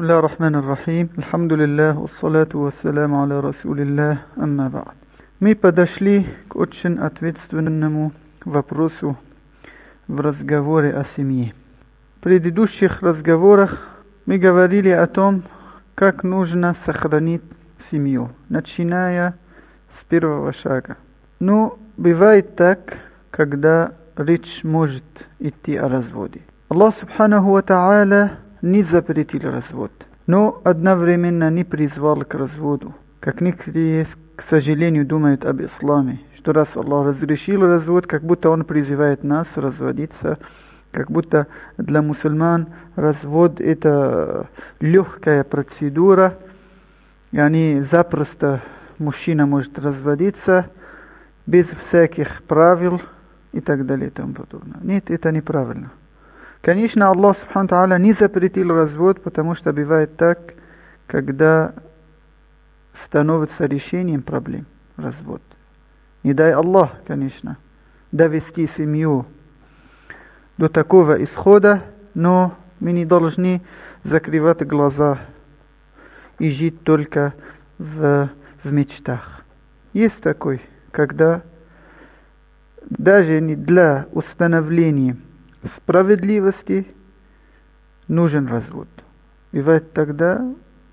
بسم الله الرحمن الرحим. Alhamdulillah, wassalatu wassalamu ala rasulillah, amma ba'd. Мы подошли к очень ответственному вопросу в разговоре о семье. В предыдущих разговорах мы говорили о том, как нужно сохранить семью, начиная с первого шага. Но бывает так, когда речь может идти о разводе. Аллах Субханаху ва Та'аля не запретил развод, но одновременно не призвал к разводу. Как некоторые, к сожалению, думают об исламе, что раз Аллах разрешил развод, как будто Он призывает нас разводиться, как будто для мусульман развод это легкая процедура, и запросто мужчина может разводиться без всяких правил и так далее и тому подобное. Нет, это неправильно. Конечно, Аллах Субхану Тааля не запретил развод, потому что бывает так, когда становится решением проблем развод. Не дай Аллах, конечно, довести семью до такого исхода, но мы не должны закрывать глаза и жить только в мечтах. Есть такой, когда даже не для установления справедливости нужен развод. Бывает тогда,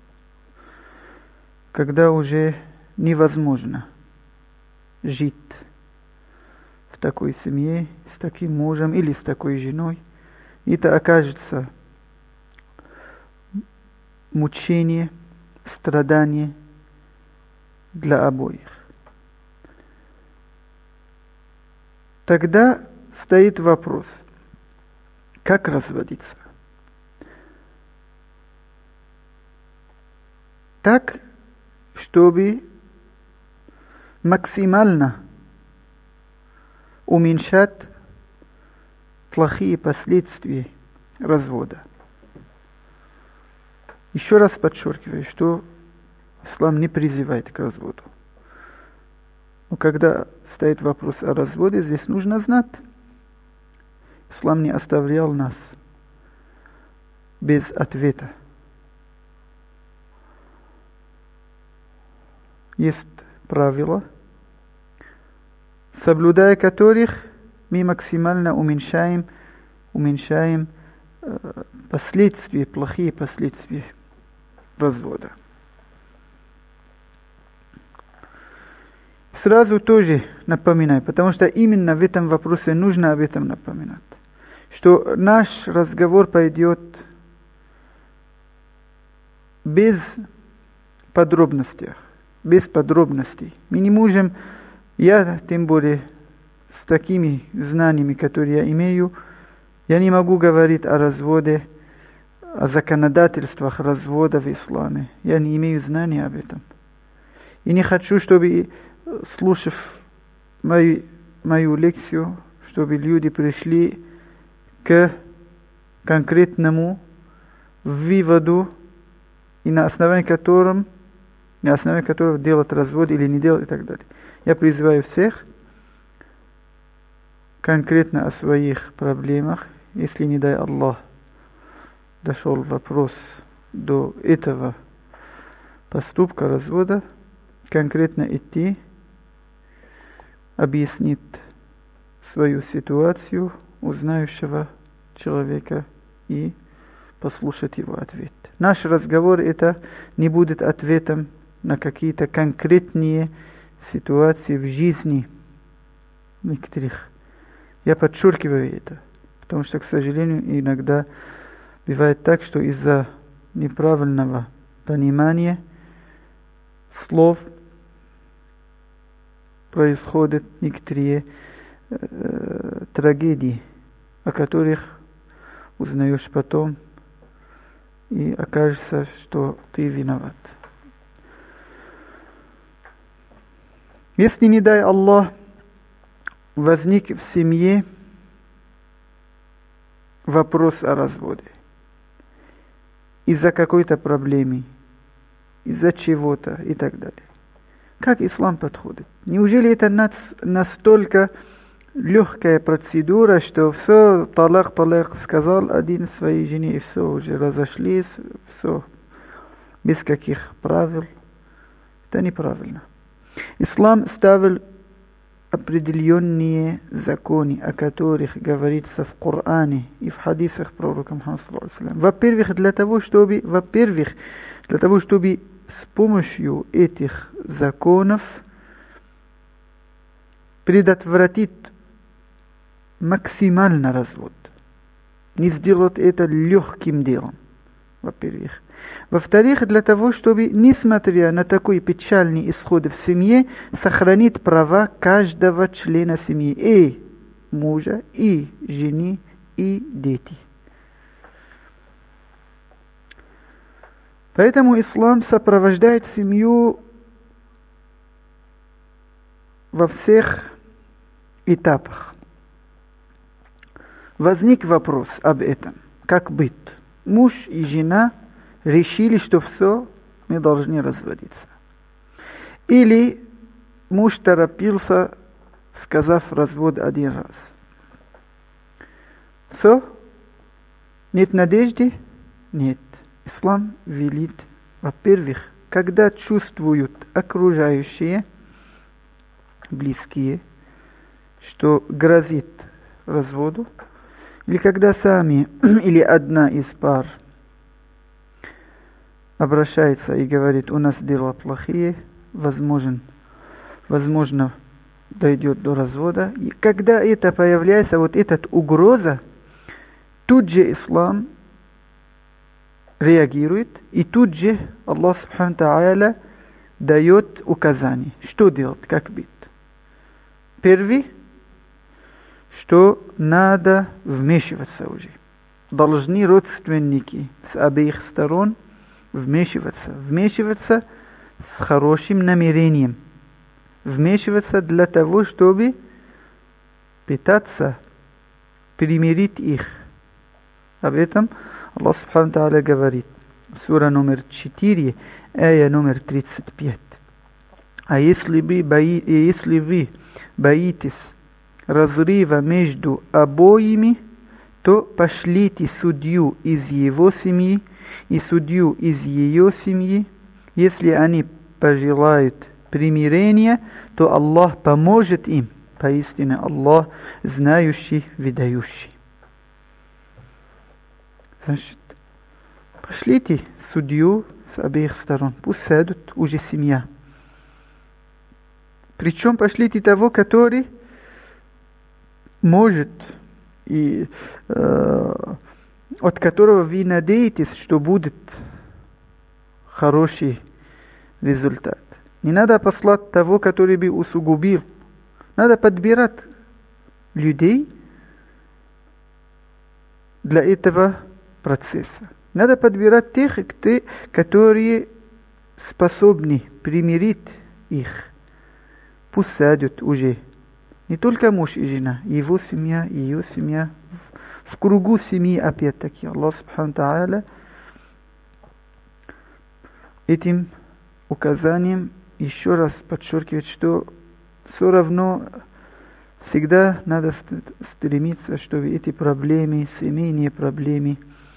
когда уже невозможно жить в такой семье, с таким мужем или с такой женой. Это окажется мучение, страдание для обоих. Тогда стоит вопрос: как разводиться? Так, чтобы максимально уменьшать плохие последствия развода. Еще раз подчеркиваю, что ислам не призывает к разводу. Но когда стоит вопрос о разводе, здесь нужно знать, ислам не оставлял нас без ответа. Есть правила, соблюдая которых мы максимально уменьшаем последствия, плохие последствия развода. Сразу тоже напоминаю, потому что именно в этом вопросе нужно об этом напоминать, что наш разговор пойдет без подробностей. Мы не можем, я тем более с такими знаниями, которые я имею, я не могу говорить о разводе, о законодательствах развода в исламе. Я не имею знаний об этом. И не хочу, чтобы, слушав мою лекцию, чтобы люди пришли к конкретному выводу, и на основании которого делать развод или не делать и так далее. Я призываю всех конкретно о своих проблемах, если, не дай Аллах, дошел вопрос до этого поступка развода, конкретно идти, объяснить свою ситуацию у знающего человека и послушать его ответ. Наш разговор это не будет ответом на какие-то конкретные ситуации в жизни некоторых. Я подчеркиваю это, потому что, к сожалению, иногда бывает так, что из-за неправильного понимания слов происходят некоторые трагедии, о которых узнаешь потом, и окажется, что ты виноват. Если, не дай Аллах, возник в семье вопрос о разводе из-за какой-то проблемы, из-за чего-то и так далее, как ислам подходит? Неужели это настолько легкая процедура, что все, талак сказал один своей жене, и все, уже разошлись, все, без каких правил, это неправильно. Ислам ставил определенные законы, о которых говорится в Коране и в хадисах пророка Мухаммада саллаллаху алейхи ва саллям. Во-первых, для того, чтобы с помощью этих законов предотвратить максимально развод. Не сделать это легким делом, во-первых. Во-вторых, для того, чтобы, несмотря на такой печальный исход в семье, сохранить права каждого члена семьи, и мужа, и жены, и детей. Поэтому ислам сопровождает семью во всех этапах. Возник вопрос об этом. Как быть? Муж и жена решили, что все, мы должны разводиться. Или муж торопился, сказав развод один раз. Все? Нет надежды? Нет. Ислам велит, во-первых, когда чувствуют окружающие, близкие, что грозит разводу, или когда сами или одна из пар обращается и говорит, у нас дела плохие, возможно, дойдет до развода. И когда это появляется, вот эта угроза, тут же ислам реагирует, и тут же Аллах Субхану Тааля дает указания, что делать, как быть. Первый, что надо вмешиваться уже. Должны родственники с обеих сторон вмешиваться с хорошим намерением, вмешиваться для того, чтобы пытаться примирить их. Об этом Аллах Субхану Тааля говорит. Сура номер 4, ая номер 35. А если вы боитесь разрыва между обоими, то пошлите судью из его семьи и судью из ее семьи. Если они пожелают примирения, то Аллах поможет им. Поистине Аллах знающий, ведающий. Значит, пошлите судью с обеих сторон. Пусть сядут уже семья. Причем пошлите того, который может и от которого вы надеетесь, что будет хороший результат. Не надо послать того, который бы усугубил. Надо подбирать людей для этого процесса. Надо подбирать тех, которые способны примирить их. Пусть сядут уже не только муж и жена, его семья, ее семья, в кругу семьи опять-таки. Аллах Субхану Тааля этим указанием еще раз подчеркивает, что все равно всегда надо стремиться, чтобы эти проблемы, семейные проблемы,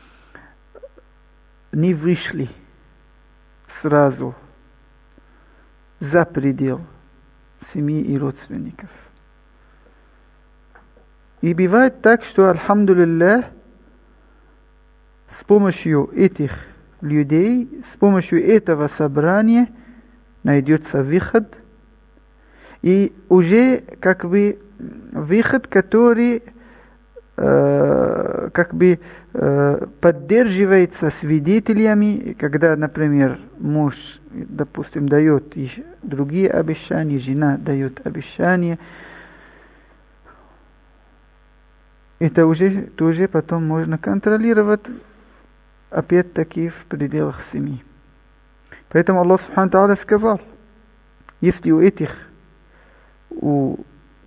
не вышли сразу за предел семьи и родственников. И бывает так, что, альхамдулиллах, с помощью этих людей, с помощью этого собрания найдется выход, и уже как бы выход, который поддерживается свидетелями, когда, например, муж, допустим, дает другие обещания, жена дает обещания. Это уже тоже потом можно контролировать, опять-таки, в пределах семьи. Поэтому Аллах Субхану Тааля сказал, если у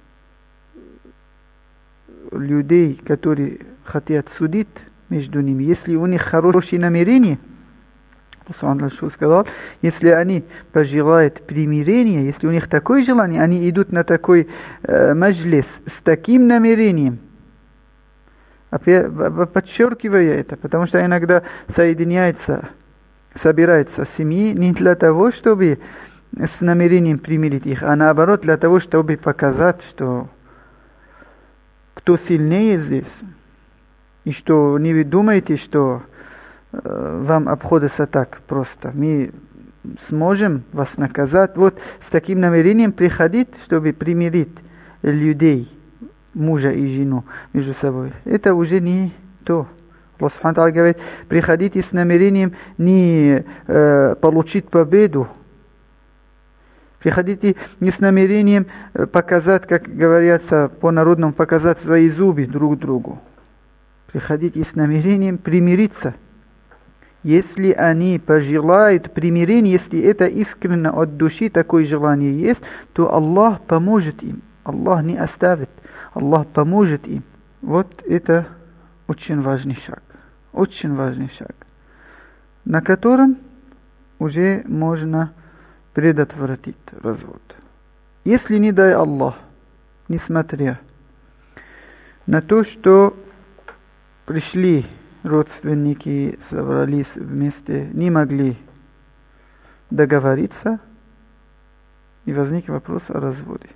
людей, которые хотят судить между ними, если у них хорошие намерения, Аллах сказал, если они пожелают примирения, если у них такое желание, они идут на такой маджлис с таким намерением, подчеркивая это, потому что иногда соединяется собирается семьи не для того, чтобы с намерением примирить их, а наоборот для того, чтобы показать, что кто сильнее здесь, и что не вы думаете, что вам обходится так просто. Мы сможем вас наказать. Вот с таким намерением приходить, чтобы примирить людей, мужа и жену между собой. Это уже не то. Аллах Субхану Тааля говорит, приходите с намерением не получить победу. Приходите не с намерением показать, как говорится по-народному, показать свои зубы друг другу. Приходите с намерением примириться. Если они пожелают примирения, если это искренне от души такое желание есть, то Аллах поможет им. Аллах не оставит. Аллах поможет им. Вот это очень важный шаг. Очень важный шаг. На котором уже можно предотвратить развод. Если не дай Аллах, несмотря на то, что пришли родственники, собрались вместе, не могли договориться, и возник вопрос о разводе.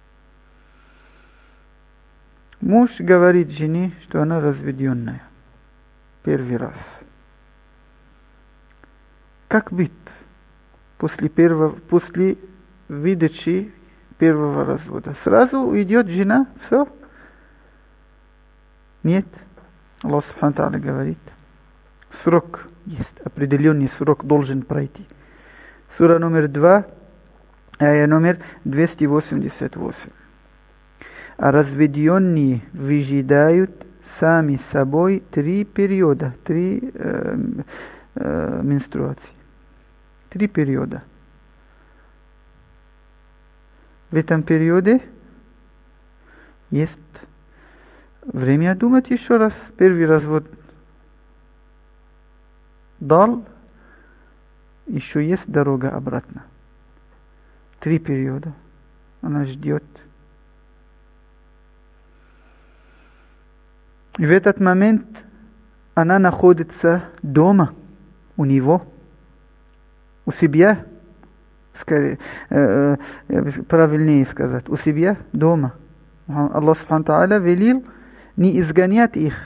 Муж говорит жене, что она разведенная. Первый раз. Как быть после выдачи первого развода? Сразу уйдет жена? Все? Нет. Аллах Субхану Тааля говорит, срок есть, определенный срок должен пройти. Сура номер 2, ая номер 288. А разведенные выжидают сами собой 3 периода, 3 менструации. 3 периода. В этом периоде есть время думать еще раз. Первый развод дал, еще есть дорога обратно. 3 периода. Она ждет. И в этот момент она находится дома, у него, у себя, скорее, правильнее сказать, у себя дома. Аллах Субхану Тааля велел не изгонять их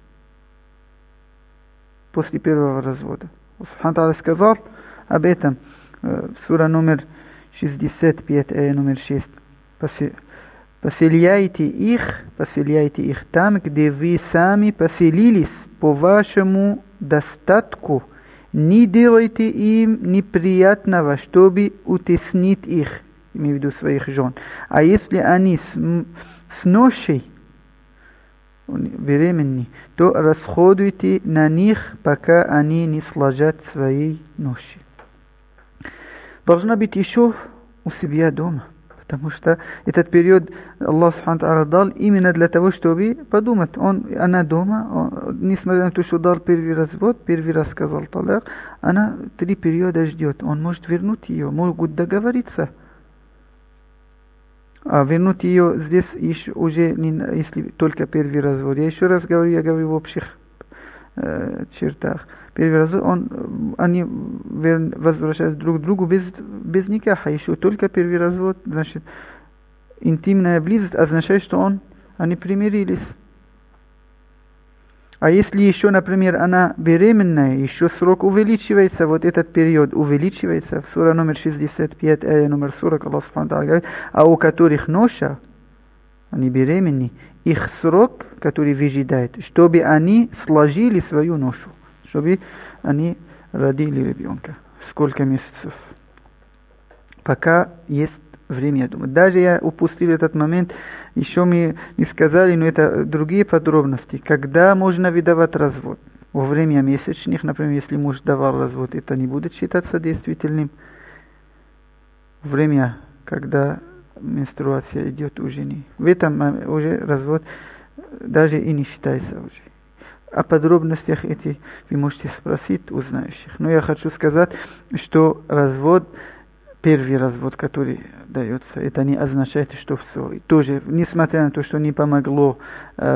после первого развода. Субхану Тааля сказал об этом в сура номер 65, ая номер 6. Поселяйте их там, где вы сами поселились по вашему достатку. Не делайте им неприятного, чтобы утеснить их, имею в виду своих жен. А если они с ношей беременны, то расходуйте на них, пока они не сложат свои ноши. Должна быть еще у себя дома. Потому что этот период Аллах Субхану Тааля дал именно для того, чтобы подумать. Она дома, несмотря на то, что дал первый развод, первый раз сказал таляк, она 3 периода ждет. Он может вернуть ее, могут договориться. А вернуть ее здесь еще уже, не, если только первый развод. Я еще раз говорю, я говорю в общих чертах. Первый развод, они возвращаются друг к другу без никаха. Еще только первый развод, значит, интимная близость означает, что они примирились. А если еще, например, она беременная, еще срок увеличивается, вот этот период увеличивается, в сура номер 65, ая номер 40, Аллах Субхану Тааля говорит, а у которых ноша, они беременны, их срок, который выжидает, чтобы они сложили свою ношу, чтобы они родили ребенка. Сколько месяцев? Пока есть время думать. Даже я упустил этот момент, еще мы не сказали, но это другие подробности. Когда можно выдавать развод? Во время месячных, например, если муж давал развод, это не будет считаться действительным. Время, когда менструация идет у жены. В этом уже развод даже и не считается уже. О подробностях эти вы можете спросить у знающих. Но я хочу сказать, что развод, первый развод, который дается, это не означает, что все. Тоже, несмотря на то, что не помогло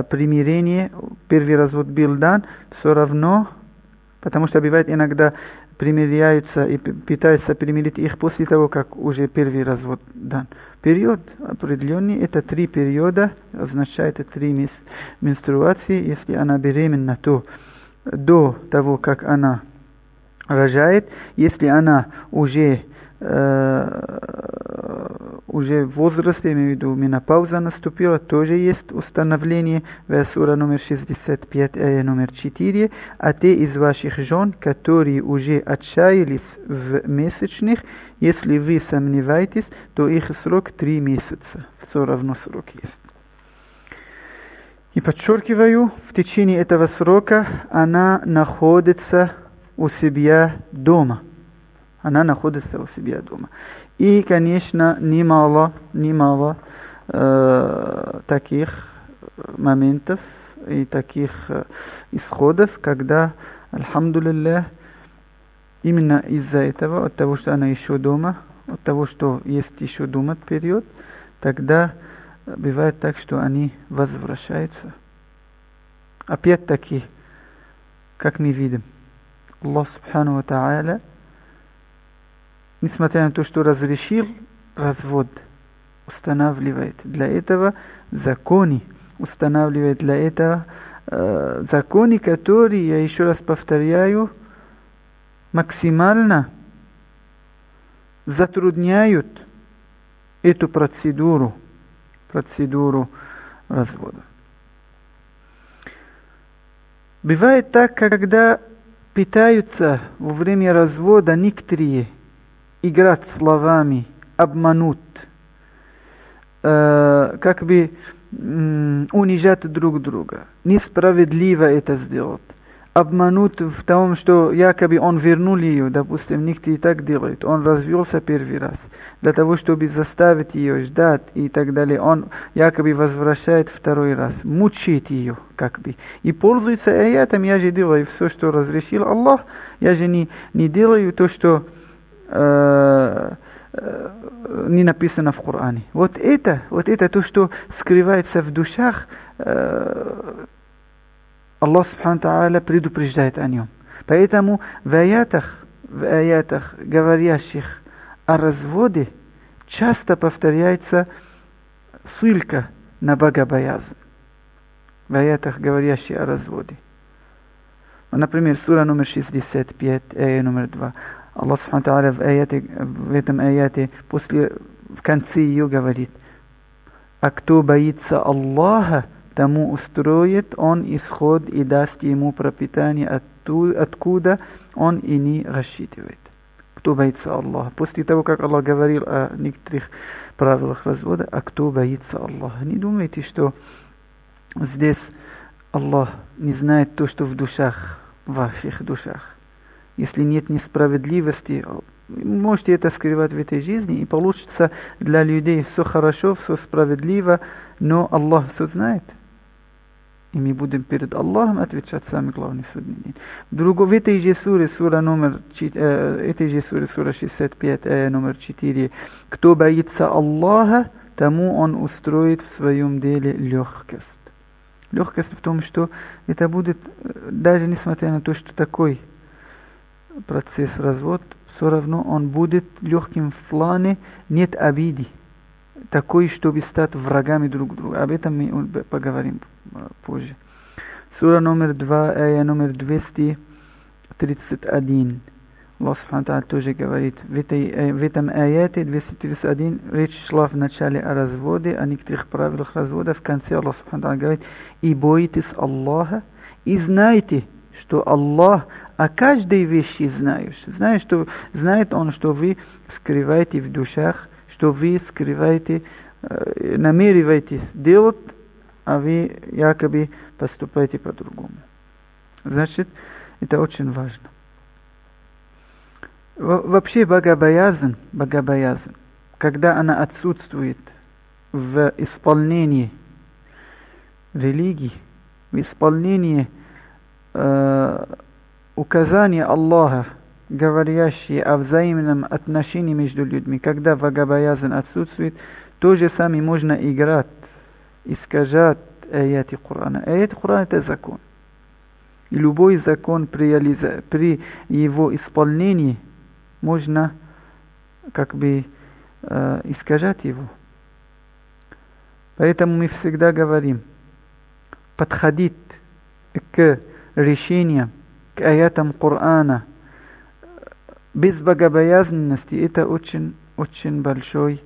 примирение, первый развод был дан, все равно, потому что бывает иногда примиряются и пытаются примирить их после того, как уже первый развод дан. Период определенный, это 3 периода, означает 3 менструации. Если она беременна, то до того, как она рожает. Если она уже в возрасте, имею в виду, менопауза наступила, тоже есть установление в сура номер 65, ая номер 4. А те из ваших жен, которые уже отчаялись в месячных, если вы сомневаетесь, то их срок 3 месяца. Все равно срок есть. И подчеркиваю, в течение этого срока она находится у себя дома. Она находится у себя дома. И, конечно, немало таких моментов и таких исходов, когда, альхамдулиллах, именно из-за этого, от того, что она еще дома, от того, что есть еще дома период, тогда бывает так, что они возвращаются. Опять-таки, как мы видим, Аллах Субхану ва Тааля, несмотря на то, что разрешил развод, устанавливает для этого законы, устанавливает для этого законы, которые, я еще раз повторяю, максимально затрудняют эту процедуру развода. Бывает так, когда пытаются во время развода некоторые играть словами, обмануть, как бы унижать друг друга. Несправедливо это сделать. Обмануть в том, что якобы он вернул ее, допустим, некоторые так делают. Он развелся первый раз. Для того, чтобы заставить ее ждать и так далее, он якобы возвращает второй раз. Мучает ее, как бы. И пользуется аятом: я же делаю все, что разрешил Аллах. Я же не делаю то, что не написано в Коране. Вот это то, что скрывается в душах, Аллах Субхану Тааля предупреждает о нем. Поэтому в аятах, говорящих о разводе, часто повторяется ссылка на богобоязнь. В аятах, говорящих о разводе. Например, сура номер 65, ая номер 2. Аллах Субхану Тааля в этом аяте в конце ее говорит: а кто боится Аллаха, тому устроит он исход и даст ему пропитание откуда он и не рассчитывает. Кто боится Аллаха? После того, как Аллах говорил о некоторых правилах развода, а кто боится Аллаха? Не думайте, что здесь Аллах не знает то, что в душах, в ваших душах. Если нет несправедливости, можете это скрывать в этой жизни, и получится для людей все хорошо, все справедливо, но Аллах все знает. И мы будем перед Аллахом отвечать самый главный судный день. В этой же суре, сура 65, номер 4, кто боится Аллаха, тому он устроит в своем деле легкость. Легкость в том, что это будет, даже несмотря на то, что такой процесс развод, все равно он будет легким в плане, нет обиды, такой, чтобы стать врагами друг друга. Об этом мы поговорим позже. Сура номер 2, ая номер 231. Аллах Субхану Тааля тоже говорит, в этом аяте 231 речь шла в начале о разводе, о некоторых правилах развода. В конце Аллах Субхану Тааля говорит: и бойтесь Аллаха, и знайте, что Аллах о каждой вещи знает Он, что вы скрываете в душах, что вы скрываете, намереваетесь делать, а вы якобы поступаете по-другому. Значит, это очень важно. Вообще богобоязнь, когда она отсутствует в исполнении религии, в исполнении указания Аллаха, говорящие о взаимном отношении между людьми, когда богобоязнь отсутствует, то же самое можно играть, искажать аяты Корана. Аяты Корана — это закон. И любой закон при его исполнении можно как бы искажать его. Поэтому мы всегда говорим, подходить к решениям, к аятам Корана без богобоязненности, это очень, очень большой,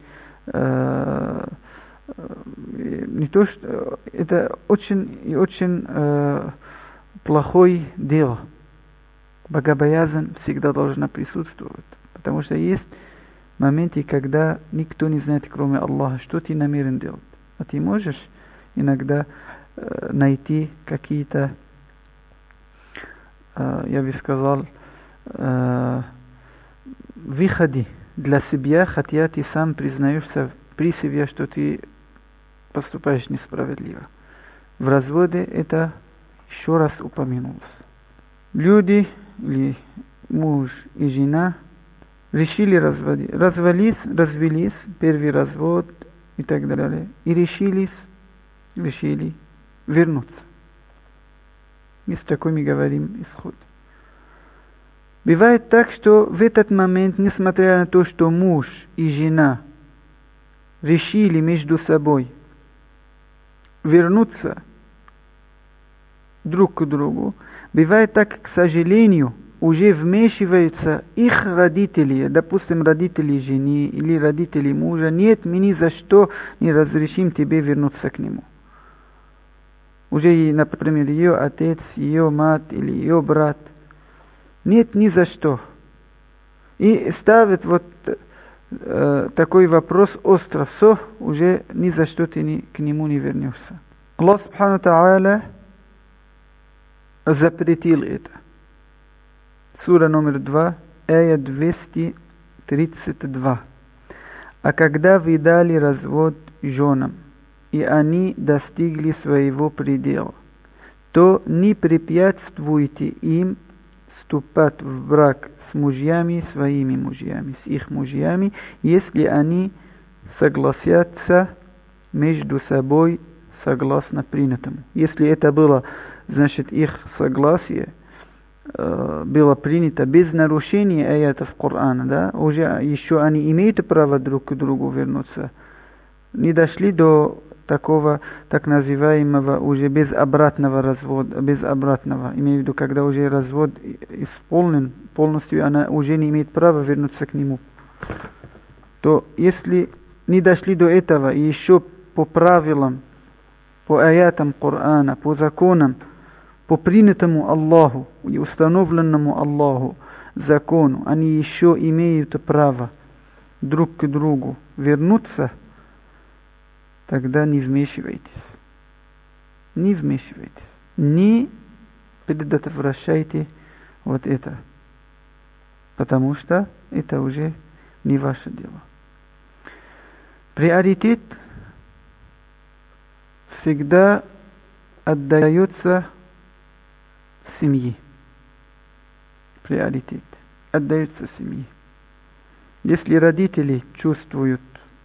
не то что, это очень и очень плохое дело. Богобоязнь всегда должна присутствовать, потому что есть моменты, когда никто не знает, кроме Аллаха, что ты намерен делать. А ты можешь иногда найти какие-то, я бы сказал, выходы для себя, хотя ты сам признаешься при себе, что ты поступаешь несправедливо. В разводе это еще раз упомянулось. Люди, или муж и жена, решили развелись, первый развод и так далее, и решили вернуться. И с такой мы говорим исход. Бывает так, что в этот момент, несмотря на то, что муж и жена решили между собой вернуться друг к другу, бывает так, к сожалению, уже вмешиваются их родители, допустим, родители жены или родители мужа. Нет, мы ни за что не разрешим тебе вернуться к нему. Уже, например, ее отец, ее мать или ее брат. Нет, ни за что. И ставит вот такой вопрос остро. Все, уже ни за что ты к нему не вернешься. Аллах Субхану Тааля запретил это. Сура номер 2, ая 232. А когда вы дали развод женам, и они достигли своего предела, то не препятствуйте им вступать в брак с мужьями своими мужьями, с их мужьями, если они согласятся между собой согласно принятому. Если это было, значит, их согласие было принято без нарушения аятов Корана, да, уже еще они имеют право друг к другу вернуться, не дошли до такого так называемого уже без обратного развода, имею в виду, когда уже развод исполнен полностью, она уже не имеет права вернуться к нему. То если не дошли до этого и еще по правилам, по аятам Корана, по законам, по принятому Аллаху и установленному Аллаху закону, они еще имеют право друг к другу вернуться, тогда не вмешивайтесь. Не вмешивайтесь. Не предотвращайте вот это. Потому что это уже не ваше дело. Приоритет всегда отдается семье. Приоритет отдается семье. Если родители чувствуют,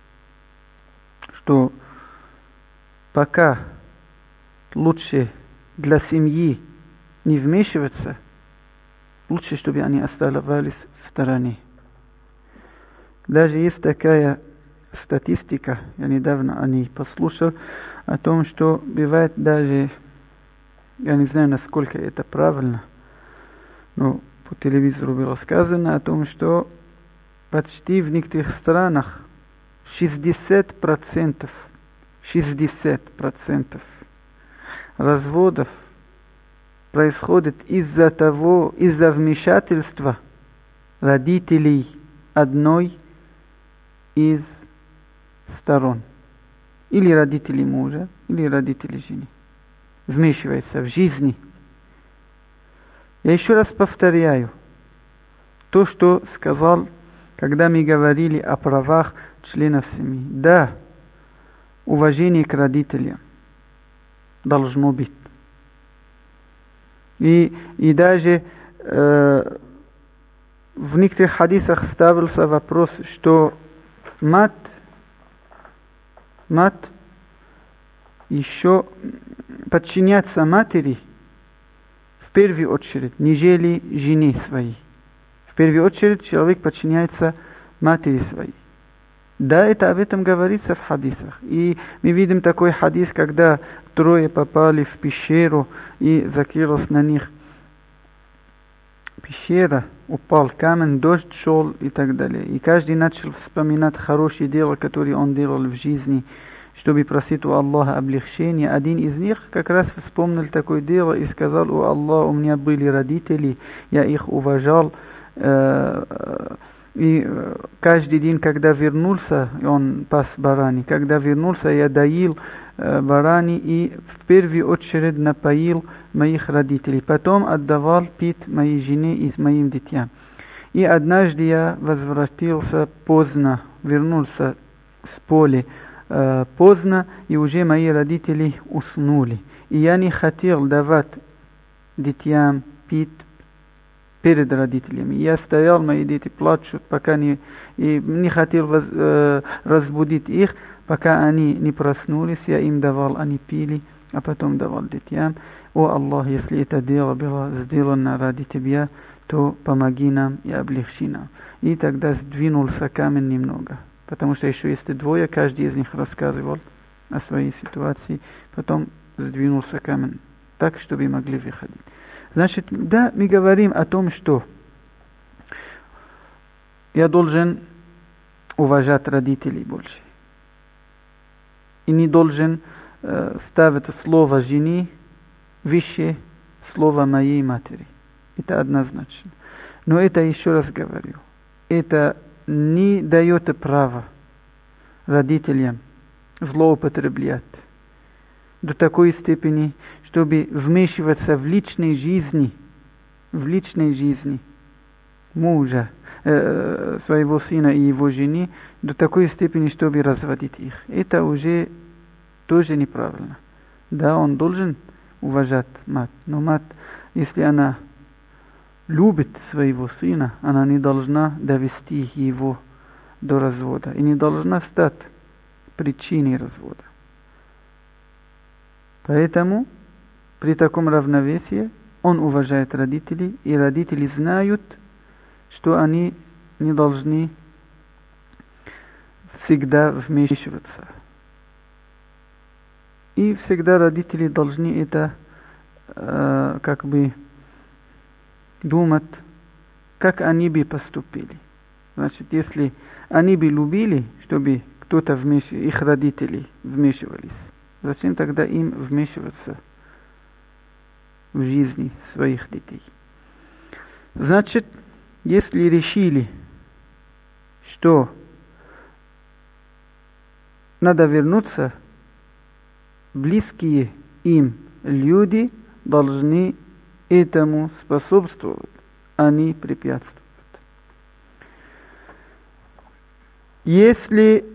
что пока лучше для семьи не вмешиваться, лучше, чтобы они оставались в стороне. Даже есть такая статистика, я недавно о ней послушал, о том, что бывает даже, я не знаю, насколько это правильно, но по телевизору было сказано о том, что почти в некоторых странах 60% разводов происходит из-за вмешательства родителей одной из сторон. Или родителей мужа, или родителей жены. Вмешивается в жизни. Я еще раз повторяю то, что сказал, когда мы говорили о правах членов семьи. Да, уважение к родителям должно быть. И даже в некоторых хадисах ставился вопрос, что мать еще подчиняться матери в первую очередь, нежели жене своей. В первую очередь человек подчиняется матери своей. Да, это об этом говорится в хадисах. И мы видим такой хадис, когда трое попали в пещеру и закрылась на них пещера, упал камень, дождь шел и так далее. И каждый начал вспоминать хорошие дела, которые он делал в жизни, чтобы просить у Аллаха облегчения. Один из них как раз вспомнил такое дело и сказал: «О Аллах, у меня были родители, я их уважал». И каждый день, когда вернулся, он пас барани, когда вернулся, я доил барани и в первую очередь напоил моих родителей. Потом отдавал пить моей жене и моим детям. И однажды я возвратился поздно, вернулся с поля поздно, и уже мои родители уснули. И я не хотел давать детям пить перед родителями. Я стоял, мои дети плачут, пока не хотел разбудить их, пока они не проснулись. Я им давал, они пили, а потом давал детям. О Аллах, если это дело было сделано ради Тебя, то помоги нам и облегчи нам. И тогда сдвинулся камень немного, потому что еще есть двое, каждый из них рассказывал о своей ситуации, потом сдвинулся камень так, чтобы могли выходить. Значит, да, мы говорим о том, что я должен уважать родителей больше. И не должен ставить слово жены выше слова моей матери. Это однозначно. Но это, еще раз говорю, это не дает права родителям злоупотреблять до такой степени, чтобы вмешиваться в личной жизни мужа, своего сына и его жены, до такой степени, чтобы разводить их. Это уже тоже неправильно. Да, он должен уважать мать, но мать, если она любит своего сына, она не должна довести его до развода и не должна стать причиной развода. Поэтому при таком равновесии он уважает родителей, и родители знают, что они не должны всегда вмешиваться. И всегда родители должны это думать, как они бы поступили. Значит, если они бы любили, чтобы кто-то их родители вмешивались, зачем тогда им вмешиваться в жизни своих детей? Значит, если решили, что надо вернуться, близкие им люди должны этому способствовать, а не препятствовать. Если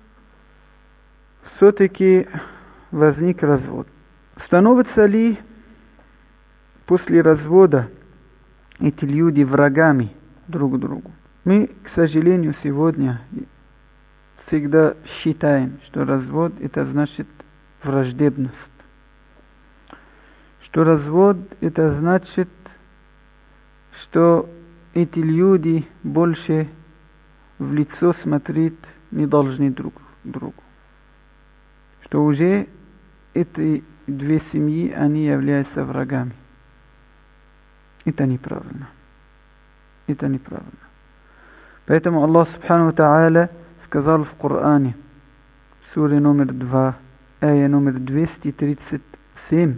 все-таки возник развод, становятся ли после развода эти люди врагами друг другу? Мы, к сожалению, сегодня всегда считаем, что развод это значит враждебность. Что развод это значит, что эти люди больше в лицо смотреть не должны друг другу. Что уже эти две семьи, они являются врагами. Это неправильно. Это неправильно. Поэтому Аллах Субхану ва Тааля сказал в Коране, в суре номер 2, ая номер 237: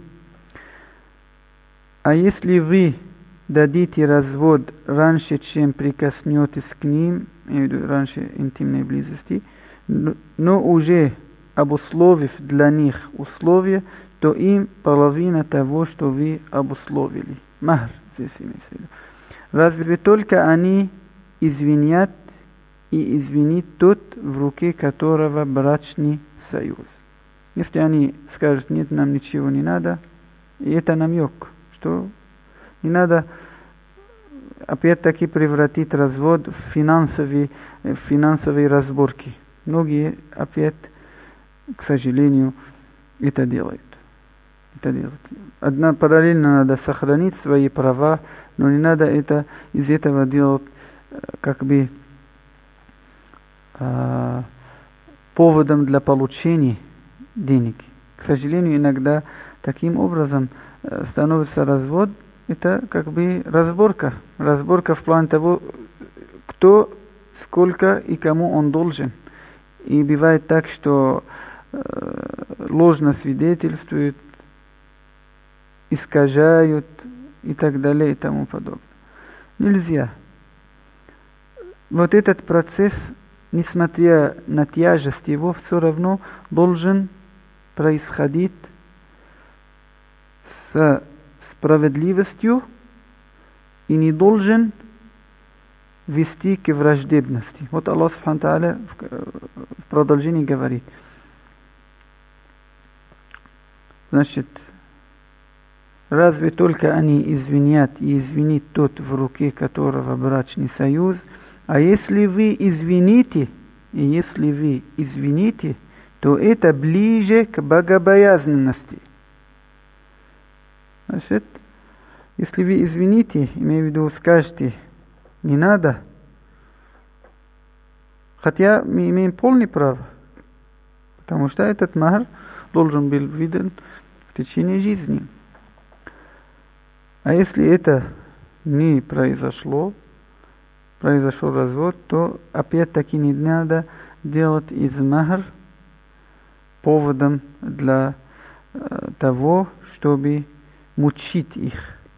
а если вы дадите развод раньше, чем прикоснетесь к ним, я имею в виду раньше интимной близости, но уже обусловив для них условия, то им половина того, что вы обусловили. Махр здесь имеется в виду. Разве только они извинят и извинит тот, в руке которого брачный союз. Если они скажут: нет, нам ничего не надо, и это намек, что не надо опять-таки превратить развод в финансовые разборки. Многие опять, к сожалению, это делают. это делать. Параллельно надо сохранить свои права, но не надо это из этого делать как бы поводом для получения денег. К сожалению, иногда таким образом становится развод. Это как бы разборка. Разборка в плане того, кто, сколько и кому он должен. И бывает так, что ложно свидетельствуют, искажают и так далее и тому подобное. Нельзя. Вот этот процесс, несмотря на тяжесть его, все равно должен происходить с справедливостью и не должен вести к враждебности. Вот Аллах Субхану Тааля в продолжении говорит. Значит, разве только они извинят и извинит тот, в руке которого брачный союз, а если вы извините, то это ближе к богобоязненности. Значит, если вы извините, имею в виду, скажете, не надо, хотя мы имеем полное право, потому что этот махр должен был виден в течение жизни. А если это не произошел развод, то опять-таки не надо делать из махр поводом для того, чтобы мучить их.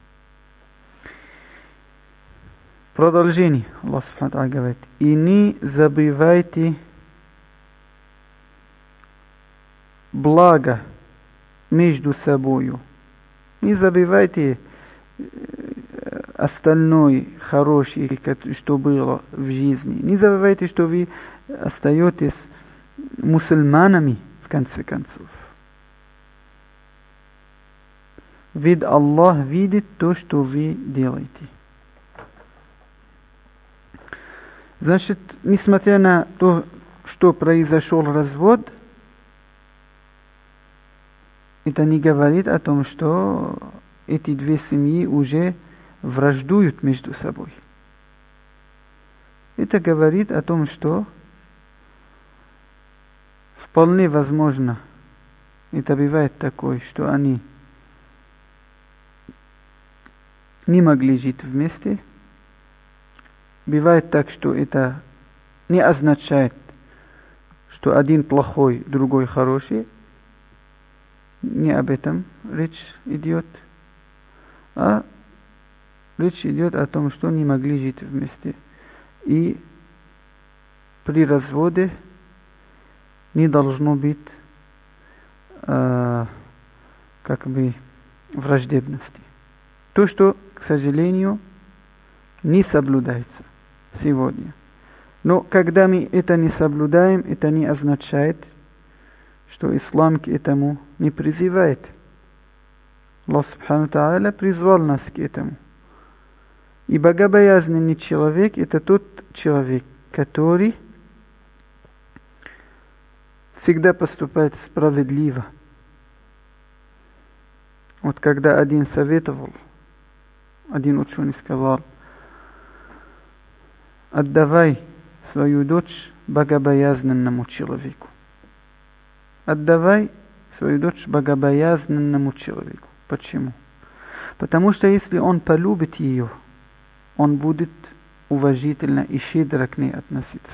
Продолжение. Аллах Субхану Тааля говорит: и не забывайте благо между собою. Не забывайте остальное хорошее, что было в жизни. Не забывайте, что вы остаетесь мусульманами в конце концов. Ведь Аллах видит то, что вы делаете. Значит, несмотря на то, что произошел развод, это не говорит о том, что эти две семьи уже враждуют между собой. Это говорит о том, что вполне возможно, это бывает такое, что они не могли жить вместе. Бывает так, что это не означает, что один плохой, другой хороший. Не об этом речь идет. А речь идет о том, что не могли жить вместе. И при разводе не должно быть как бы враждебности. То, что, к сожалению, не соблюдается сегодня. Но когда мы это не соблюдаем, это не означает, что ислам к этому не призывает. Аллах Субхану Тааля призвал нас к этому. И богобоязненный человек — это тот человек, который всегда поступает справедливо. Вот когда один ученый сказал: отдавай свою дочь богобоязненному человеку. Отдавай свою дочь богобоязненному человеку. Почему? Потому что если он полюбит ее, он будет уважительно и щедро к ней относиться.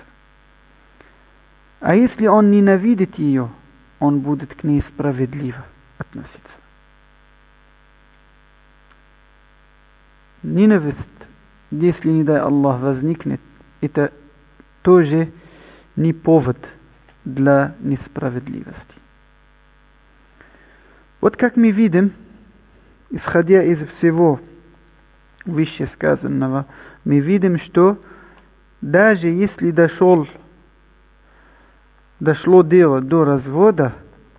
А если он ненавидит ее, он будет к ней справедливо относиться. Ненависть, если, не дай Аллах, возникнет, это тоже не повод для несправедливости. Вот как мы видим, исходя из всего вышесказанного, мы видим, что даже если дошло дело до развода,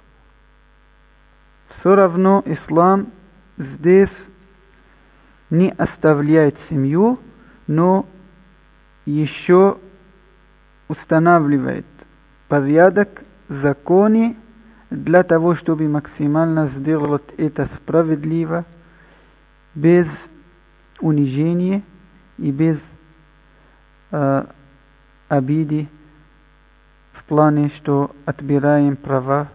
все равно ислам здесь не оставляет семью, но еще устанавливает порядок, законы для того, чтобы максимально сделать это справедливо, без унижения и без обиды, в плане, что отбираем права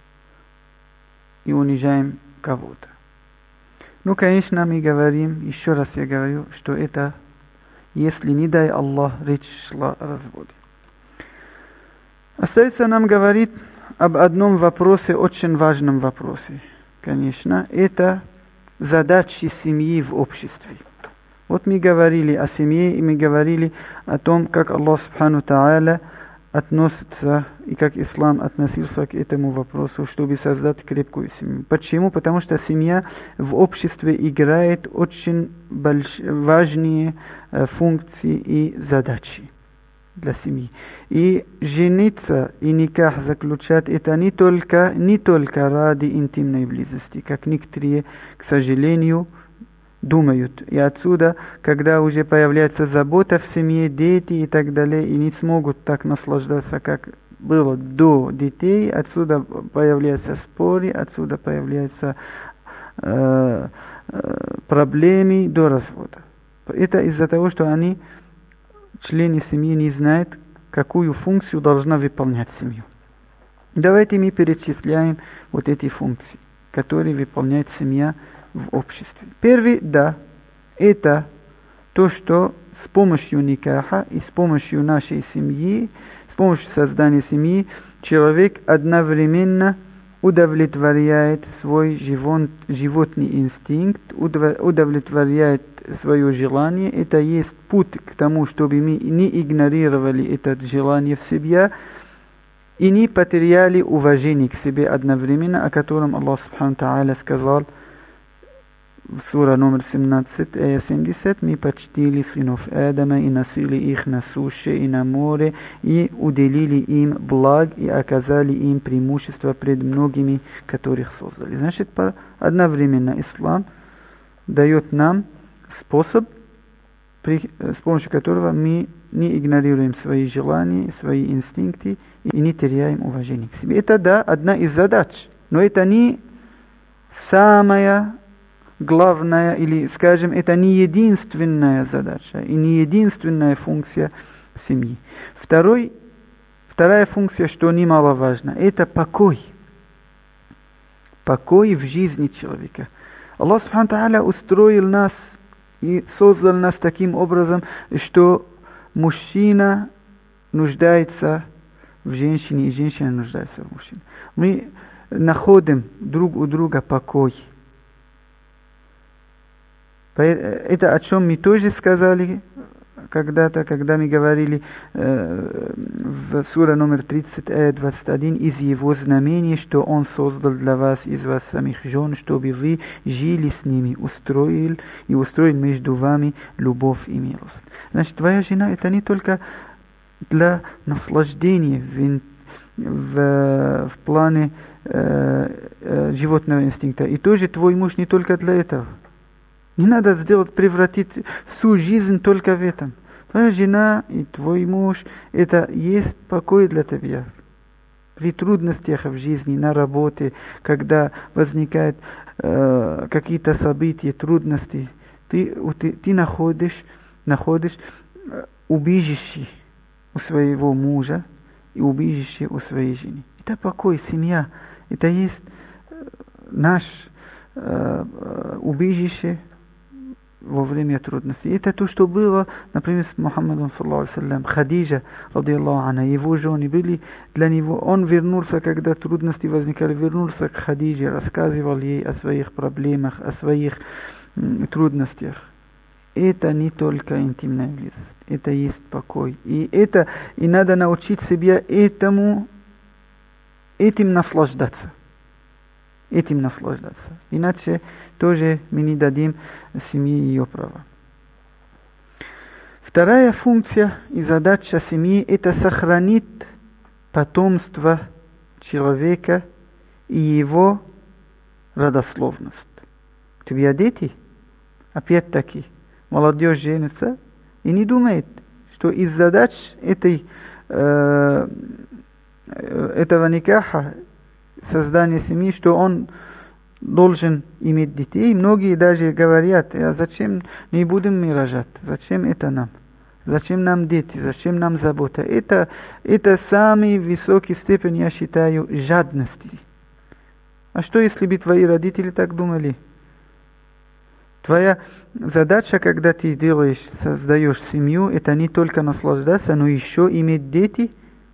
и унижаем кого-то. Ну, конечно, мы говорим, еще раз я говорю, что это, если не дай Аллах, речь шла о разводе. Остается нам говорить об одном вопросе, очень важном вопросе. Конечно, это задачи семьи в обществе. Вот мы говорили о семье, и мы говорили о том, как Аллах Субхану Тааля относится и как ислам относился к этому вопросу, чтобы создать крепкую семью. Почему? Потому что семья в обществе играет очень важные функции и задачи для семьи. И жениться и никах заключать это не только ради интимной близости, как некоторые, к сожалению, думают. И отсюда, когда уже появляется забота в семье, дети и так далее, и не смогут так наслаждаться, как было до детей, отсюда появляются споры, отсюда появляются проблемы до развода. Это из-за того, что они, члены семьи, не знают, какую функцию должна выполнять семью. Давайте мы перечисляем вот эти функции, которые выполняет семья в обществе. Первый, да, это то, что с помощью никаха и с помощью нашей семьи, с помощью создания семьи, человек одновременно удовлетворяет свой животный инстинкт, удовлетворяет свое желание. Это есть путь к тому, чтобы мы не игнорировали это желание в себе и не потеряли уважение к себе одновременно, о котором Аллах Субхану Тааля сказал Сура номер 17, ая 70, мы почтили сынов Адама и носили их на суше и на море, и уделили им благ, и оказали им преимущество пред многими, которых создали. Значит, одновременно ислам дает нам способ, с помощью которого мы не игнорируем свои желания, свои инстинкты и не теряем уважение к себе. Это, да, одна из задач, но это не самая главная, или, скажем, это не единственная задача и не единственная функция семьи. Вторая функция, что немаловажно, это покой. Покой в жизни человека. Аллах Субхану Тааля устроил нас и создал нас таким образом, что мужчина нуждается в женщине, и женщина нуждается в мужчине. Мы находим друг у друга покой. Это о чем мы тоже сказали когда-то, когда мы говорили в сура номер 30, ая 21, из его знамений, что он создал для вас из вас самих жен, чтобы вы жили с ними, устроил между вами любовь и милость. Значит, твоя жена это не только для наслаждения в плане животного инстинкта, и тоже твой муж не только для этого. Не надо превратить всю жизнь только в этом. Твоя жена и твой муж, это есть покой для тебя. При трудностях в жизни, на работе, когда возникают какие-то события, трудности, ты находишь убежище у своего мужа и убежище у своей жены. Это покой, семья. Это есть наш убежище во время трудностей. Это то, что было, например, с Мухаммадом, саллаллаху алейхи ва саллям. Хадиджа, радиаллаху анха, его жены были для него. Он вернулся, когда трудности возникали, вернулся к Хадиже, рассказывал ей о своих проблемах, о своих трудностях. Это не только интимная близость, это есть покой. И надо научить себя этим наслаждаться. Иначе тоже мы не дадим семье ее права. Вторая функция и задача семьи – это сохранить потомство человека и его родословность. У тебя дети? Опять-таки, молодежь женится и не думает, что из задач этого никаха создания семьи, что он должен иметь детей. Многие даже говорят: а зачем не будем мы рожать? Зачем это нам? Зачем нам дети? Зачем нам забота? Это самый высокий степень, я считаю, жадности. А что, если бы твои родители так думали? Твоя задача, когда ты создаешь семью, это не только наслаждаться, но еще иметь дети,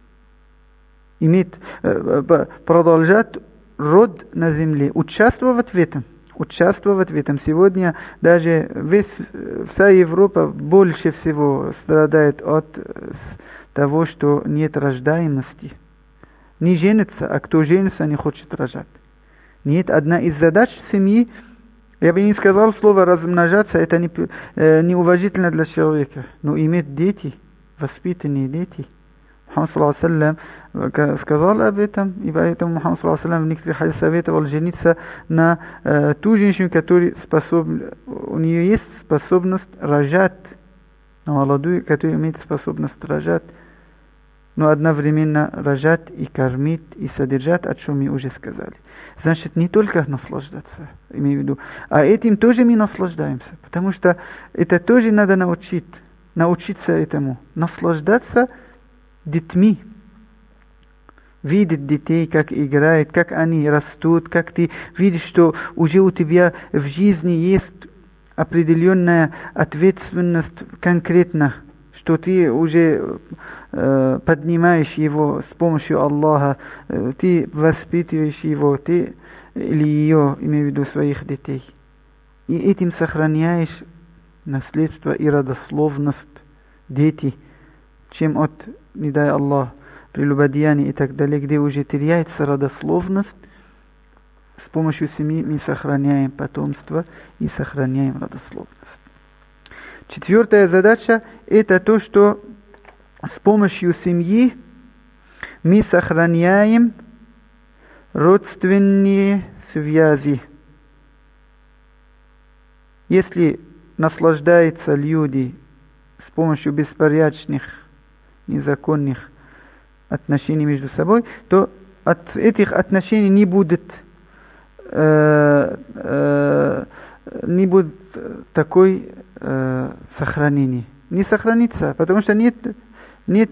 продолжать род на земле, участвовать в этом. Сегодня даже вся Европа больше всего страдает от того, что нет рождаемости. Не женится, а кто женится, не хочет рожать. Нет, одна из задач семьи, я бы не сказал слово размножаться, это неуважительно для человека, но иметь дети, воспитанные дети. Мухаммад саллаллаху алейхи ва саллям сказал об этом, и поэтому Мухаммад саллаллаху алейхи ва саллям в некоторых хадисах советовал жениться на ту женщину, которая у нее есть способность рожать, на молодую, которая имеет способность рожать, но одновременно рожать и кормить, и содержать, о чем мы уже сказали. Значит, не только наслаждаться, имею в виду, а этим тоже мы наслаждаемся, потому что это тоже надо научиться этому, наслаждаться детьми, видеть детей, как играют, как они растут, как ты видишь, что уже у тебя в жизни есть определенная ответственность конкретно, что ты уже поднимаешь его с помощью Аллаха, ты воспитываешь его, ты или ее, имею в виду своих детей. И этим сохраняешь наследство и родословность детей, чем от, не дай Аллах, прелюбодеяний и так далее, где уже теряется родословность. С помощью семьи мы сохраняем потомство и сохраняем родословность. Четвертая задача – это то, что с помощью семьи мы сохраняем родственные связи. Если наслаждаются люди с помощью беспорядочных, незаконных отношений между собой, то от этих отношений не будет такой сохранения. Не сохранится, потому что нет ни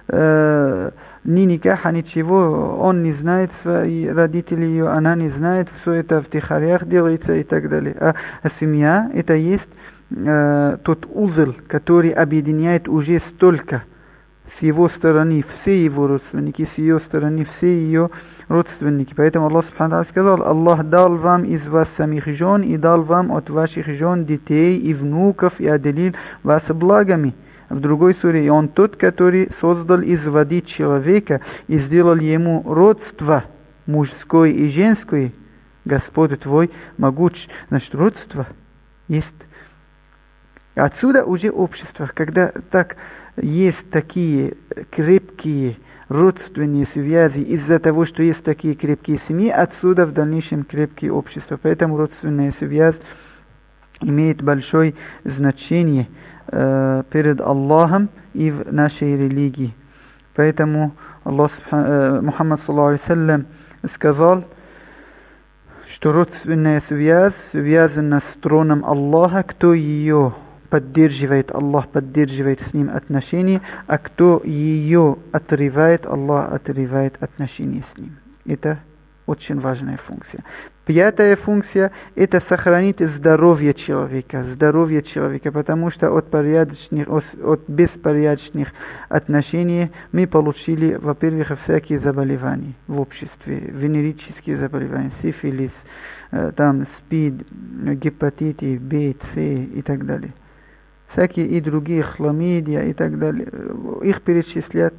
никаха, ничего, он не знает свои родители ее, она не знает, все это в тихарях делается и так далее. А семья это есть тот узел, который объединяет уже столько. С его стороны все его родственники, с ее стороны все ее родственники. Поэтому Аллах Субхану сказал: Аллах дал вам из вас самих жен и дал вам от ваших жен детей и внуков и отделил вас благами. В другой суре: и он тот, который создал из воды человека и сделал ему родство мужское и женское. Господь твой могуч. Значит, родство есть. Отсюда уже общество, когда так есть такие крепкие родственные связи, из-за того, что есть такие крепкие семьи, отсюда в дальнейшем крепкие общества. Поэтому родственная связь имеет большое значение перед Аллахом и в нашей религии. Поэтому Мухаммад саллаллаху алейхи ва саллям сказал, что родственная связь связана с троном Аллаха, кто ее поддерживает, Аллах поддерживает с ним отношения, а кто ее отрывает, Аллах отрывает отношения с ним. Это очень важная функция. Пятая функция – это сохранить здоровье человека, потому что от беспорядочных отношений мы получили, во-первых, всякие заболевания в обществе, венерические заболевания, сифилис, СПИД, гепатиты Б, С и так далее. Всякие и другие, хламидия и так далее. Их перечислят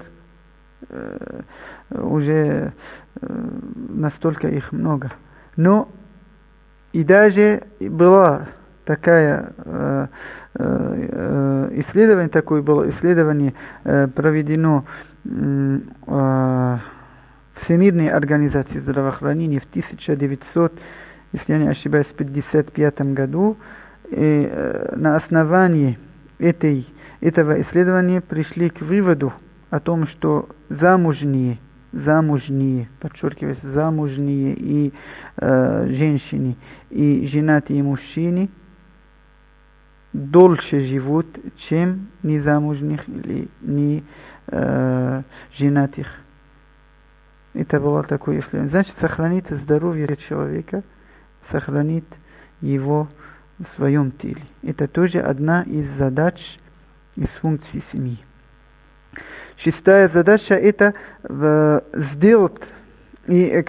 уже настолько их много. Но и даже было такое исследование проведено Всемирной организацией здравоохранения в 1900, если я не ошибаюсь, 1955 году. И на основании этого исследования пришли к выводу о том, что замужние замужние, подчеркивается, замужние и женщины, и женатые мужчины дольше живут, чем незамужних или не женатых. Это было такое исследование. Значит, сохранит здоровье человека, сохранит его в своем теле. Это тоже одна из задач, из функций семьи. Шестая задача — это сделать, и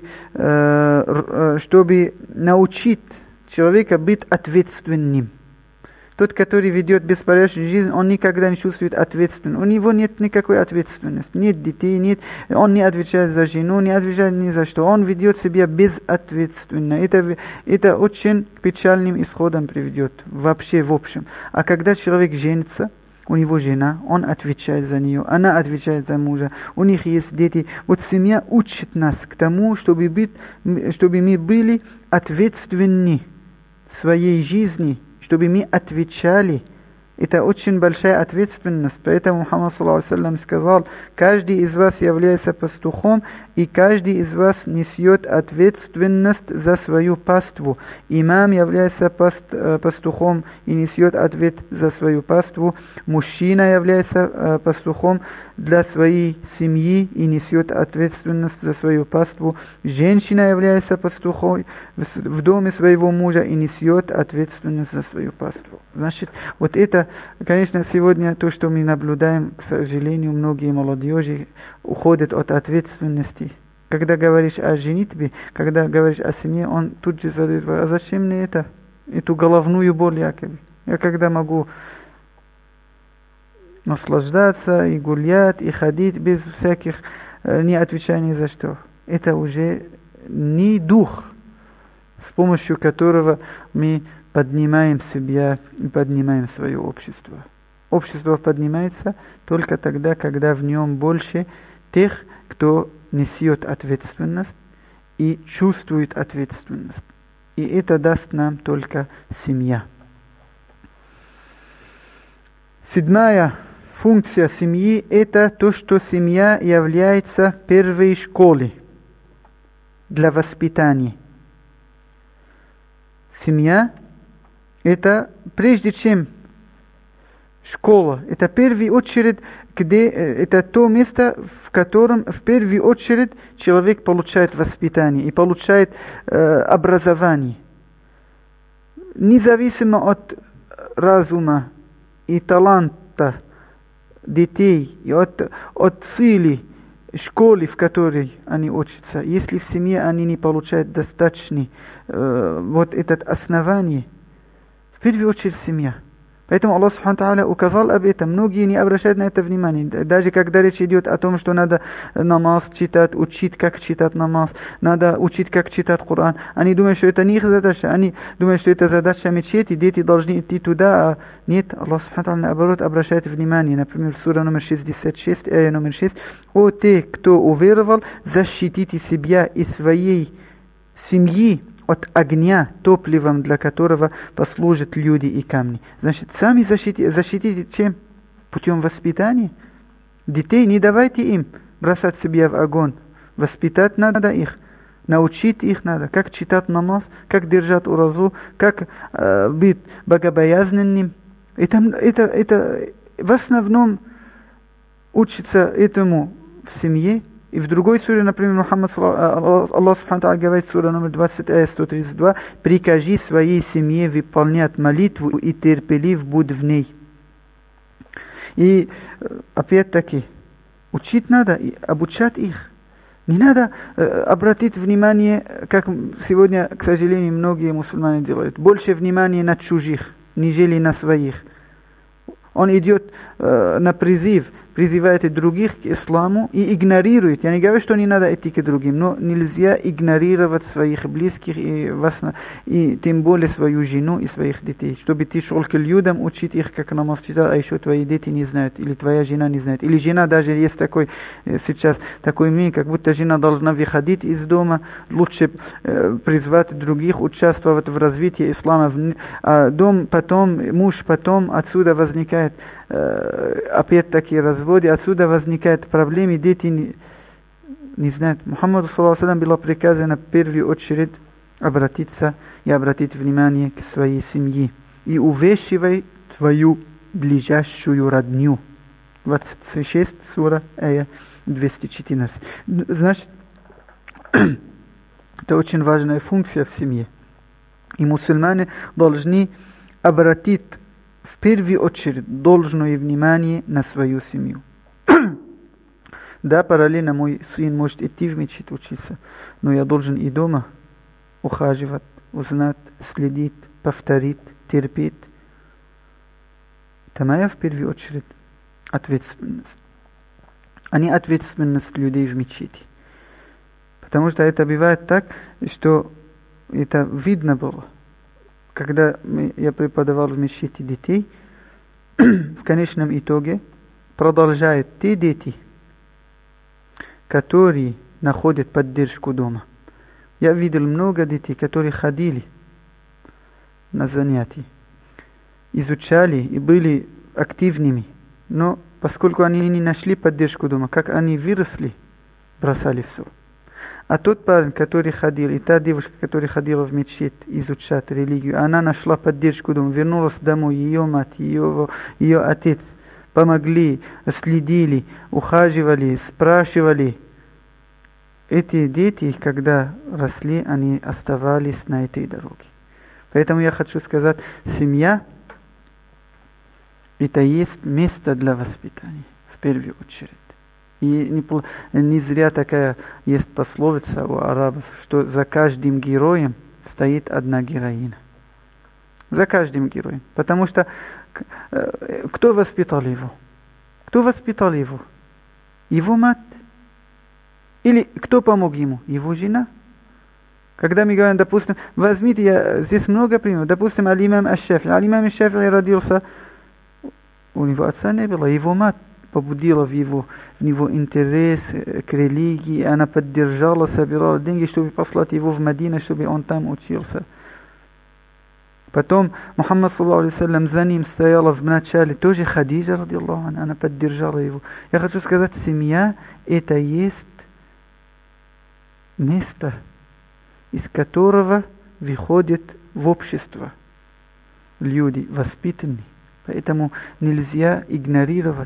чтобы научить человека быть ответственным. Тот, который ведет беспорядочную жизнь, он никогда не чувствует ответственность. У него нет никакой ответственности. Нет детей, он не отвечает за жену, не отвечает ни за что. Он ведет себя безответственно. Это очень к печальным исходам приведет. Вообще, в общем. А когда человек женится, у него жена, он отвечает за нее, она отвечает за мужа, у них есть дети. Вот семья учит нас к тому, чтобы мы были ответственны в своей жизни, чтобы мы отвечали. Это очень большая ответственность. Поэтому Мухаммад ﷺ сказал: каждый из вас является пастухом, и каждый из вас несет ответственность за свою паству. Имам является пастухом и несет ответ за свою паству. Мужчина является пастухом для своей семьи и несет ответственность за свою паству. Женщина является пастухом в доме своего мужа и несет ответственность за свою паству. Значит, вот это, конечно, сегодня то, что мы наблюдаем, к сожалению, многие молодежи уходят от ответственности. Когда говоришь о женитьбе, когда говоришь о семье, он тут же задает: а зачем мне это? Эту головную боль якобы. Я когда могу наслаждаться и гулять, и ходить без всяких не отвечая ни за что. Это уже не дух, с помощью которого мы поднимаем себя и поднимаем свое общество. Общество поднимается только тогда, когда в нем больше тех, кто несет ответственность и чувствует ответственность. И это даст нам только семья. Седьмая функция семьи — это то, что семья является первой школой для воспитания. Семья — это прежде чем школа, это в первую очередь, это то место, в котором в первую очередь человек получает воспитание и получает образование. Независимо от разума и таланта детей и от цели школы, в которой они учатся, если в семье они не получают достаточно вот это основание, в первую очередь семья. Поэтому Аллах Субхану Тааля указал об этом. Многие не обращают на это внимания. Даже когда речь идет о том, что надо намаз читать, учить, как читать намаз, надо учить, как читать Коран. Они думают, что это не их задача. Они думают, что это задача мечети, дети должны идти туда. А нет, Аллах Субхану Тааля наоборот обращает внимание. Например, в сура номер 66, ая номер 6. «О те, кто уверовал, защитите себя и своей семьи от огня, топливом для которого послужат люди и камни». Значит, сами защитите чем? Путем воспитания. Детей не давайте им бросать себя в огонь. Воспитать надо их. Научить их надо, как читать намаз, как держать уразу, как быть богобоязненным. Это в основном учится этому в семье. И в другой суре, например, Аллах Субхану Тааля говорит, сура номер 20, ая 132: «Прикажи своей семье выполнять молитву и терпелив будь в ней». И опять-таки, учить надо и обучать их. Не надо обратить внимание, как сегодня, к сожалению, многие мусульмане делают, больше внимания на чужих, нежели на своих. Он идет на призыв, призывает других к исламу и игнорирует. Я не говорю, что не надо идти к другим, но нельзя игнорировать своих близких и тем более свою жену и своих детей. Чтобы ты шел к людям, учить их, как намаз читать, а еще твои дети не знают, или твоя жена не знает. Или жена, даже есть сейчас такой мнение, как будто жена должна выходить из дома, лучше призвать других, участвовать в развитии ислама, а дом потом, муж потом, отсюда возникает опять-таки разводы, отсюда возникают проблемы, дети не знают. Мухаммаду ﷺ было приказано в первую очередь обратиться и обратить внимание к своей семье. И увещивай твою ближайшую родню. 26 сура, ая 214. Значит, это очень важная функция в семье. И мусульмане должны обратить в первую очередь должное внимание на свою семью. Да, параллельно мой сын может идти в мечеть учиться, но я должен и дома ухаживать, узнать, следить, повторить, терпеть. Это моя в первую очередь ответственность, а не ответственность людей в мечети. Потому что это бывает так, что это видно было. Когда я преподавал в мечети детей, в конечном итоге продолжают те дети, которые находят поддержку дома. Я видел много детей, которые ходили на занятия, изучали и были активными, но поскольку они не нашли поддержку дома, как они выросли, бросали все. А тот парень, который ходил, и та девушка, которая ходила в мечеть изучать религию, она нашла поддержку дома, вернулась домой, ее мать, ее отец помогли, следили, ухаживали, спрашивали. Эти дети, когда росли, они оставались на этой дороге. Поэтому я хочу сказать, семья – это есть место для воспитания, в первую очередь. И не зря такая есть пословица у арабов, что за каждым героем стоит одна героиня. За каждым героем. Потому что кто воспитал его? Кто воспитал его? Его мать? Или кто помог ему? Его жена? Когда мы говорим, допустим, возьмите, здесь много примеров, допустим, аль-имам аш-Шафи'и. Аль-имам аш-Шафи'и родился, у него отца не было, его мать побудила в него интерес к религии, она поддержала, собирала деньги, чтобы послать его в Медину, чтобы он там учился. Потом Мухаммад саллаллаху алейхи вассалям за ним стояла в начале тоже Хадиджа, радиллаху анха, она поддержала его. Я хочу сказать, семья это есть место, из которого выходит в общество люди воспитанные. Поэтому нельзя игнорировать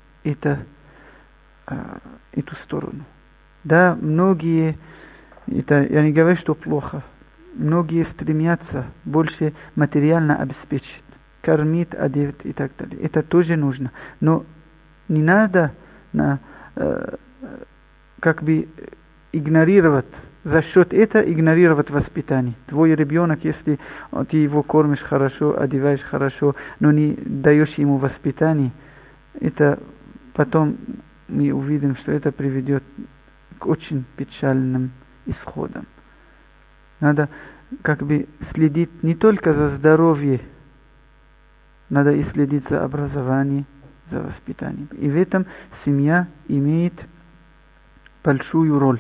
эту сторону. Да, многие, я не говорю, что плохо, многие стремятся больше материально обеспечить, кормить, одевать и так далее. Это тоже нужно. Но не надо как бы игнорировать, за счет этого игнорировать воспитание. Твой ребенок, если ты его кормишь хорошо, одеваешь хорошо, но не даешь ему воспитание, это потом мы увидим, что это приведет к очень печальным исходам. Надо как бы следить не только за здоровьем, надо и следить за образованием, за воспитанием. И в этом семья имеет большую роль.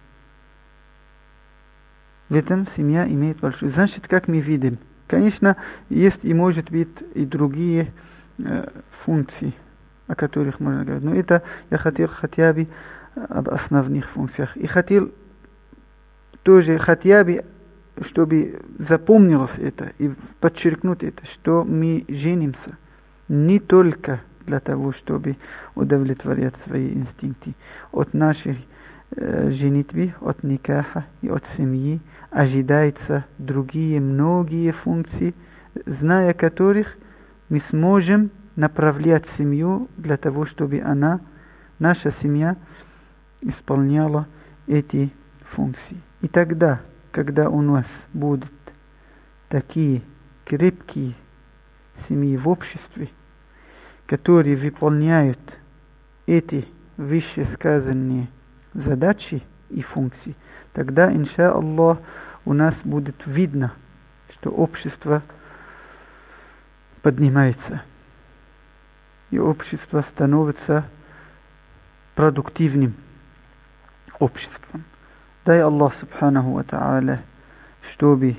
В этом семья имеет большую. Значит, как мы видим, конечно, есть и может быть и другие функции, о которых можно говорить. Но это я хотел хотя бы об основных функциях. И хотел тоже хотя бы, чтобы запомнилось это и подчеркнуть это, что мы женимся не только для того, чтобы удовлетворять свои инстинкты. От нашей женитьбы, от никаха и от семьи ожидаются другие многие функции, зная которых мы сможем направлять семью для того, чтобы наша семья, исполняла эти функции. И тогда, когда у нас будут такие крепкие семьи в обществе, которые выполняют эти вышесказанные задачи и функции, тогда, иншаллах, у нас будет видно, что общество поднимается, и общество становится продуктивным обществом. Дай Аллах Субханаху ва Та'аля, чтобы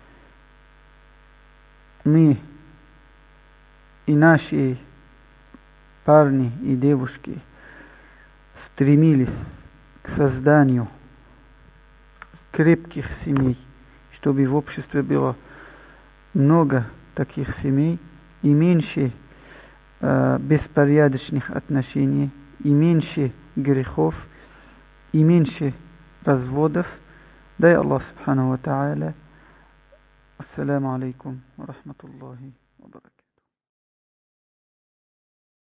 мы и наши парни и девушки стремились к созданию крепких семей, чтобы в обществе было много таких семей и меньше беспорядочных отношений, и меньше грехов, и меньше разводов. Дай Аллах Субхану ва Та'аля. Ассаламу алейкум ва рахматуллахи ва баракатуху.